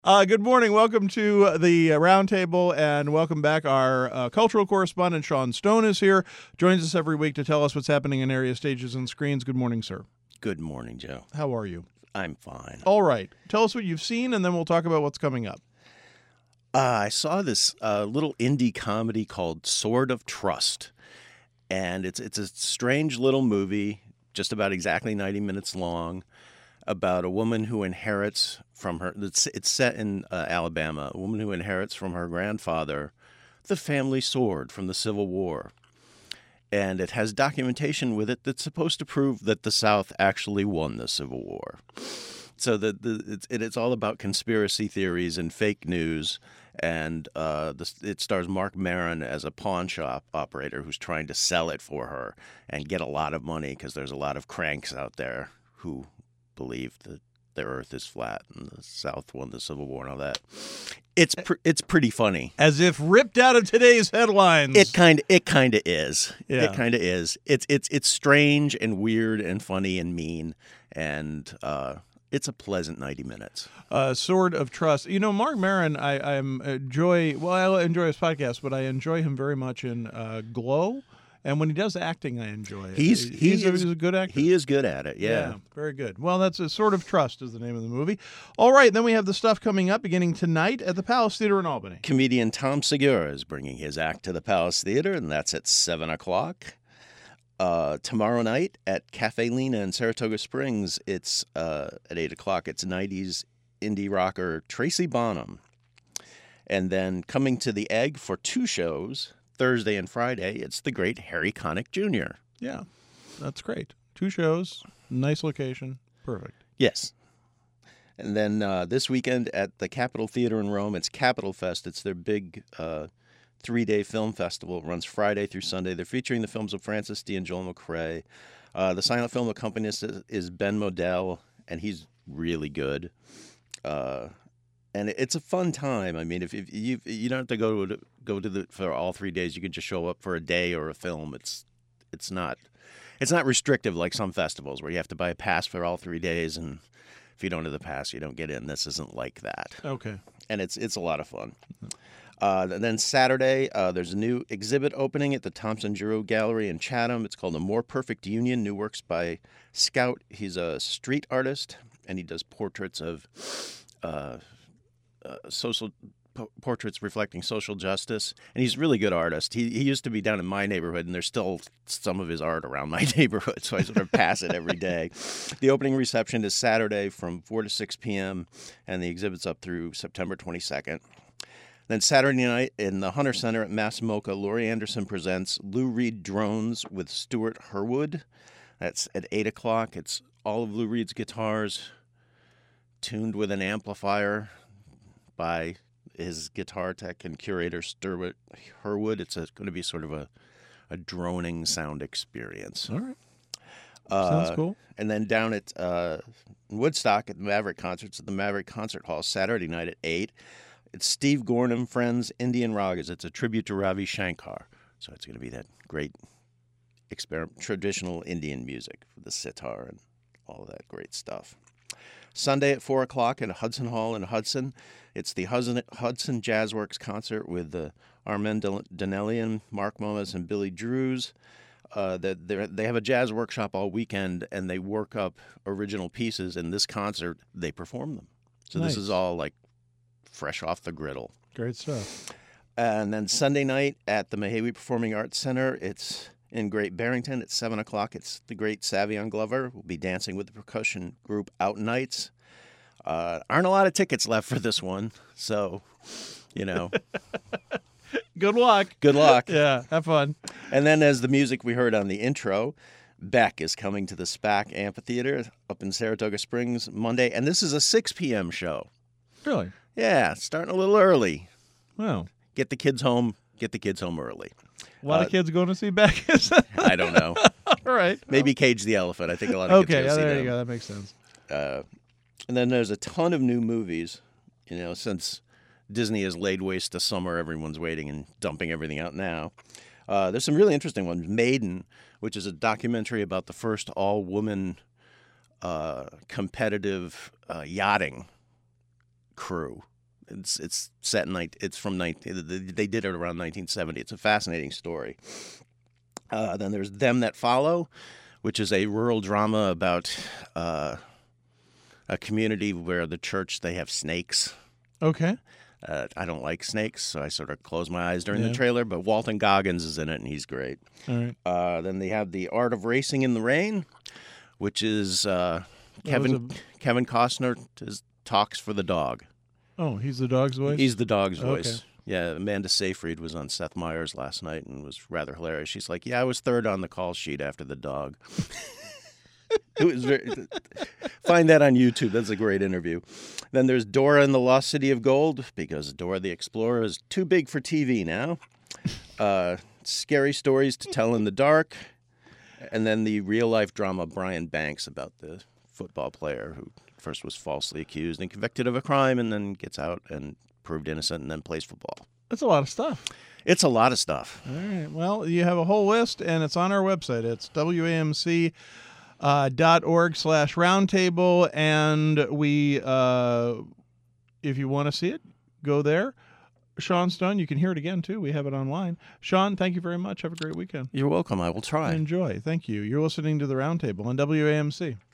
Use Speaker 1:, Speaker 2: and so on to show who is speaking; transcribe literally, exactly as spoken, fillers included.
Speaker 1: Uh, good morning. Welcome to the uh, Roundtable, and welcome back. Our uh, cultural correspondent, Sean Stone, is here. Joins us every week to tell us what's happening in area stages and screens. Good morning, sir.
Speaker 2: Good morning, Joe.
Speaker 1: How are you?
Speaker 2: I'm fine.
Speaker 1: All right. Tell us what you've seen, and then we'll talk about what's coming up.
Speaker 2: Uh, I saw this uh, little indie comedy called Sword of Trust, and it's it's a strange little movie, just about exactly ninety minutes long, about a woman who inherits from her, it's, it's set in uh, Alabama, a woman who inherits from her grandfather the family sword from the Civil War. And it has documentation with it that's supposed to prove that the South actually won the Civil War. So the, the, it's, it, it's all about conspiracy theories and fake news. And uh, the, it stars Mark Maron as a pawn shop operator who's trying to sell it for her and get a lot of money because there's a lot of cranks out there who believe that the earth is flat and the South won the Civil War and all that. It's pr- it's pretty funny.
Speaker 1: As if ripped out of today's headlines.
Speaker 2: It kind it kind of is.
Speaker 1: Yeah.
Speaker 2: It kind of is. It's it's it's strange and weird and funny and mean, and uh, it's a pleasant ninety minutes.
Speaker 1: Uh, Sword of Trust. You know, Mark Maron, I I enjoy. Well, I enjoy his podcast, but I enjoy him very much in uh, Glow. And when he does acting, I enjoy it.
Speaker 2: He's
Speaker 1: he's,
Speaker 2: he
Speaker 1: a,
Speaker 2: is,
Speaker 1: he's a good actor.
Speaker 2: He is good at it. Yeah.
Speaker 1: yeah, very good. Well, that's a Sword of Trust is the name of the movie. All right, then we have the stuff coming up beginning tonight at the Palace Theater in Albany.
Speaker 2: Comedian Tom Segura is bringing his act to the Palace Theater, and that's at seven o'clock. Uh, tomorrow night at Cafe Lena in Saratoga Springs, it's uh, at eight o'clock. It's nineties indie rocker Tracy Bonham. And then coming to the Egg for two shows, Thursday and Friday, it's the great Harry Connick Junior
Speaker 1: Yeah, that's great. Two shows, nice location, perfect.
Speaker 2: Yes. And then uh, this weekend at the Capitol Theater in Rome, it's Capitol Fest. It's their big uh, three-day film festival. It runs Friday through Sunday. They're featuring the films of Francis D. and Joel McCrae. Uh, the silent film accompanist is, is Ben Modell, and he's really good. Uh, and it's a fun time. I mean, if, if you you don't have to go to go to the for all three days, you can just show up for a day or a film. It's it's not it's not restrictive like some festivals where you have to buy a pass for all three days, and if you don't have the pass, you don't get in. This isn't like that.
Speaker 1: Okay.
Speaker 2: And it's it's a lot of fun. Uh, and then Saturday, uh, there's a new exhibit opening at the Thompson Giroux Gallery in Chatham. It's called A More Perfect Union, new works by Scout. He's a street artist, and he does portraits of uh, uh, social po- portraits reflecting social justice. And he's a really good artist. He he used to be down in my neighborhood, and there's still some of his art around my neighborhood, so I sort of pass it every day. The opening reception is Saturday from four to six p.m., and the exhibit's up through September twenty-second. Then Saturday night in the Hunter Center at Massimoka, Laurie Anderson presents Lou Reed Drones with Stuart Herwood. That's at eight o'clock. It's all of Lou Reed's guitars tuned with an amplifier by his guitar tech and curator Stuart Herwood. It's a, going to be sort of a, a droning sound experience.
Speaker 1: All right.
Speaker 2: Uh,
Speaker 1: Sounds cool.
Speaker 2: And then down at uh, Woodstock at the Maverick Concerts at the Maverick Concert Hall Saturday night at eight. It's Steve Gornham Friends Indian Ragas. It's a tribute to Ravi Shankar. So it's going to be that great exper- traditional Indian music with the sitar and all of that great stuff. Sunday at four o'clock at Hudson Hall in Hudson. It's the Hudson, Hudson Jazz Works concert with the Armand Donnellian, Mark Momas, and Billy Drews. Uh, that they have a jazz workshop all weekend, and they work up original pieces. In this concert, they perform them. So
Speaker 1: Nice.
Speaker 2: This is all like fresh off the griddle.
Speaker 1: Great stuff.
Speaker 2: And then Sunday night at the Mahawi Performing Arts Center, it's in Great Barrington at seven o'clock. It's the great Savion Glover. We'll be dancing with the percussion group Out Nights. Uh, aren't a lot of tickets left for this one, so, you know.
Speaker 1: Good luck.
Speaker 2: Good luck.
Speaker 1: Yeah, have fun.
Speaker 2: And then as the music we heard on the intro, Beck is coming to the SPAC Amphitheater up in Saratoga Springs Monday. And this is a six p.m. show.
Speaker 1: Really?
Speaker 2: Yeah, starting a little early.
Speaker 1: Wow.
Speaker 2: Get the kids home. Get the kids home early.
Speaker 1: A lot
Speaker 2: Uh,
Speaker 1: of kids going to see Beck.
Speaker 2: I don't know.
Speaker 1: All right.
Speaker 2: Maybe Cage the Elephant. I think a lot of kids
Speaker 1: Okay,
Speaker 2: go
Speaker 1: yeah,
Speaker 2: see
Speaker 1: there
Speaker 2: them.
Speaker 1: you go. That makes sense.
Speaker 2: Uh, and then there's a ton of new movies. You know, since Disney has laid waste to summer, everyone's waiting and dumping everything out now. Uh, there's some really interesting ones. Maiden, which is a documentary about the first all-woman uh, competitive uh, yachting crew. It's it's set in nineteen, it's from nineteen. They did it around nineteen seventy. It's a fascinating story. Uh, then there's Them That Follow, which is a rural drama about uh, a community where the church, they have snakes.
Speaker 1: Okay.
Speaker 2: Uh, I don't like snakes, so I sort of closed my eyes during
Speaker 1: Yeah.
Speaker 2: the trailer, but Walton Goggins is in it, and he's great.
Speaker 1: All right.
Speaker 2: Uh, then they have The Art of Racing in the Rain, which is uh, Kevin
Speaker 1: was
Speaker 2: Kevin Costner is, talks for the dog.
Speaker 1: Oh, he's the dog's voice?
Speaker 2: He's the dog's
Speaker 1: Okay.
Speaker 2: voice. Yeah, Amanda Seyfried was on Seth Meyers last night and was rather hilarious. She's like, yeah, I was third on the call sheet after the dog. It was very. Find that on YouTube. That's a great interview. Then there's Dora and the Lost City of Gold, because Dora the Explorer is too big for T V now. Uh, scary stories to tell in the dark. And then the real-life drama Brian Banks, about the football player who first was falsely accused and convicted of a crime and then gets out and proved innocent and then plays football.
Speaker 1: That's a lot of stuff.
Speaker 2: It's a lot of stuff.
Speaker 1: All right. Well, you have a whole list, and it's on our website. It's W A M C uh, dot org slash roundtable, and we, uh, if you want to see it, go there. Sean Stone, you can hear it again, too. We have it online. Sean, thank you very much. Have a great weekend.
Speaker 2: You're welcome. I will try.
Speaker 1: Enjoy. Thank you. You're listening to the Roundtable on W A M C.